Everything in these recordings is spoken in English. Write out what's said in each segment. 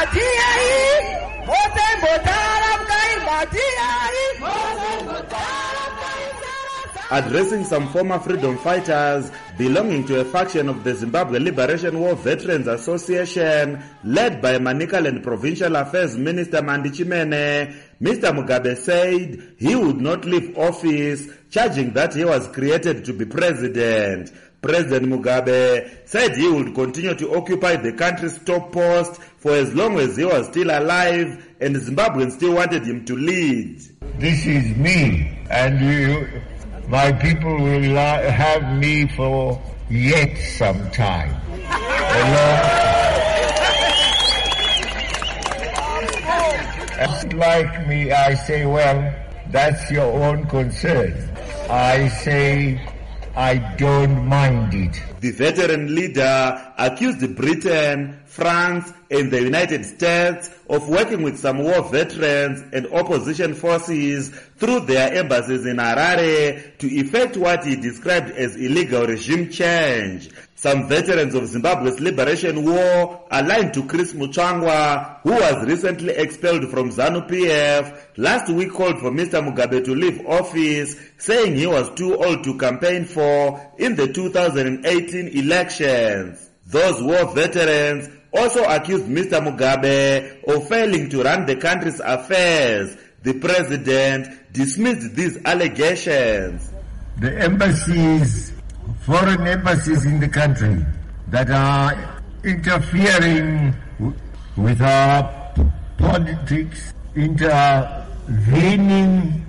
Addressing some former freedom fighters belonging to a faction of the Zimbabwe Liberation War Veterans Association led by Manicaland Provincial Affairs Minister Mandi Chimene, Mr. Mugabe said he would not leave office, charging that he was created to be president. President Mugabe said he would continue to occupy the country's top post for as long as he was still alive and Zimbabweans still wanted him to lead. This is me, and my people will have me for yet some time. Like me, I say, well, that's your own concern. I say, I don't mind it. The veteran leader accused Britain, France, and the United States of working with some war veterans and opposition forces through their embassies in Harare to effect what he described as illegal regime change. Some veterans of Zimbabwe's liberation war, aligned to Chris Mutsvangwa, who was recently expelled from ZANU-PF, last week called for Mr. Mugabe to leave office, saying he was too old to campaign for in the 2018 elections. Those war veterans also accused Mr. Mugabe of failing to run the country's affairs. The president dismissed these allegations. The embassies, foreign embassies in the country that are interfering with our politics, intervening,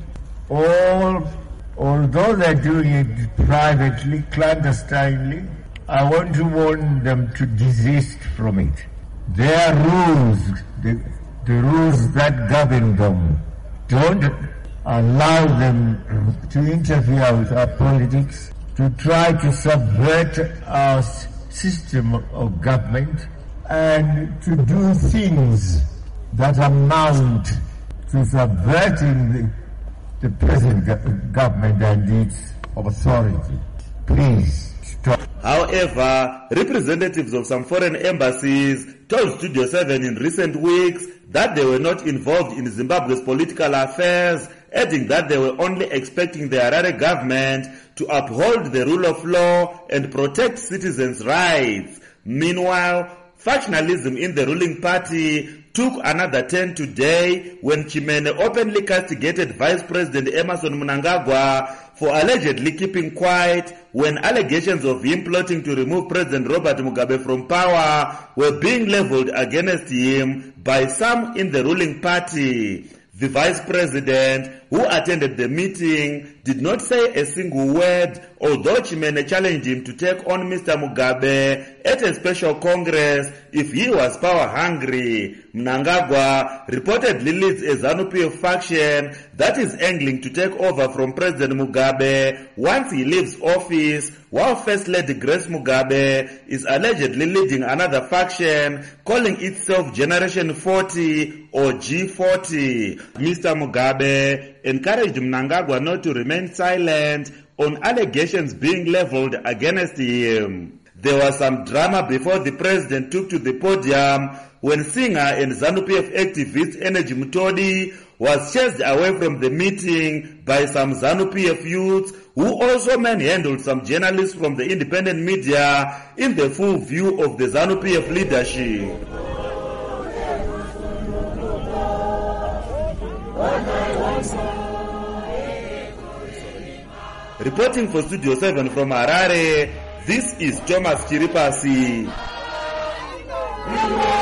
although they're doing it privately, clandestinely, I want to warn them to desist from it. Their rules, the rules that govern them, don't allow them to interfere with our politics, to try to subvert our system of government, and to do things that amount to subverting the present government and its authority. Please stop. However, representatives of some foreign embassies told Studio 7 in recent weeks that they were not involved in Zimbabwe's political affairs, adding that they were only expecting the Harare government to uphold the rule of law and protect citizens' rights. Meanwhile, factionalism in the ruling party took another turn today when Chimene openly castigated Vice President Emmerson Mnangagwa for allegedly keeping quiet when allegations of him plotting to remove President Robert Mugabe from power were being leveled against him by some in the ruling party. The vice president, who attended the meeting, did not say a single word, although Chimene challenged him to take on Mr. Mugabe at a special congress if he was power hungry. Mnangagwa reportedly leads a ZANU-PF faction that is angling to take over from President Mugabe once he leaves office, while First Lady Grace Mugabe is allegedly leading another faction calling itself Generation 40 or G40. Mr. Mugabe encouraged Mnangagwa not to remain silent on allegations being leveled against him. There was some drama before the president took to the podium when singer and ZANU-PF activist Energy Mutodi was chased away from the meeting by some ZANU-PF youths who also manhandled some journalists from the independent media in the full view of the ZANU-PF leadership. Reporting for Studio 7 from Harare, this is Thomas Chiripasi.